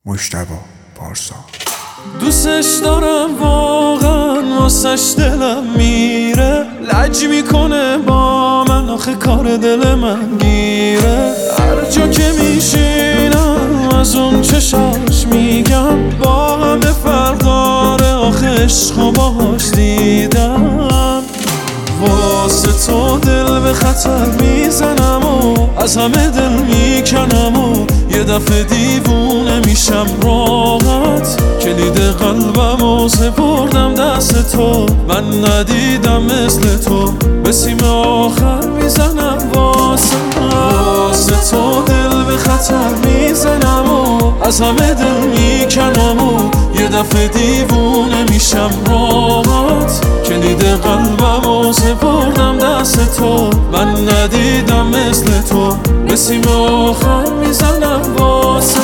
مجتبی پارسا. دوستش دارم واقعا، واسش دلم میره، لج میکنه با من، آخه کار دل من گیره. هر جا که میشینم از اون چشاش میگم، با همه فرق داره، آخه عشقو باهاش دیدم. واسه تو دل به خطر میزنم و از همه دل میکنم و یه دفعه دیوونه میشم راحت. کلید قلبم و سپردم دست تو، من ندیدم مثل تو، به سیم آخر میزنم واسه تو دل به خطر میزنم و از همه دل میکنم و یه دفعه دیوونه میشم راحت. کلید قلبم و سپردم دست تو، من ندیدم مثل تو، به سیم آخر میزنم واسه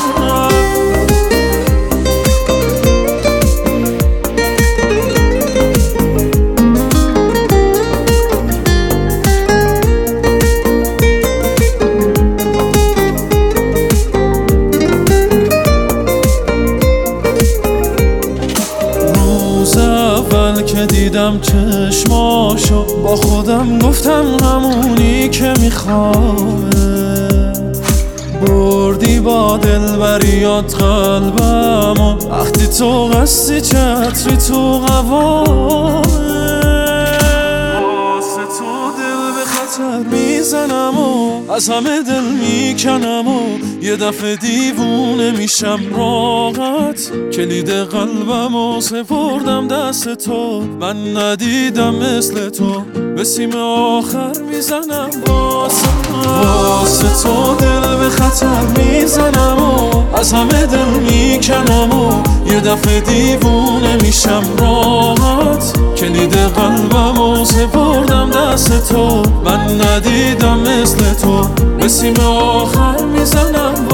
اول که دیدم چشماشو، با خودم گفتم همونی که میخوامه. بردی با دلبریات قلبم و وقتی تو قصدی چتری تو قوامه. واسه تو دل به خطر میزنم و از همه دل میکنم و یه دفعه دیوونه میشم راحت. کلید قلبم و سپردم دست تو، من ندیدم مثل تو، به سیم آخر میزنم واسه تو دل به خطر میزنم و از همه دل میکنم و یه دفعه دیوونه میشم راحت. کلید قلبم و سپردم دست تو، من ندیدم مثل تو، به سیم آخر میزنم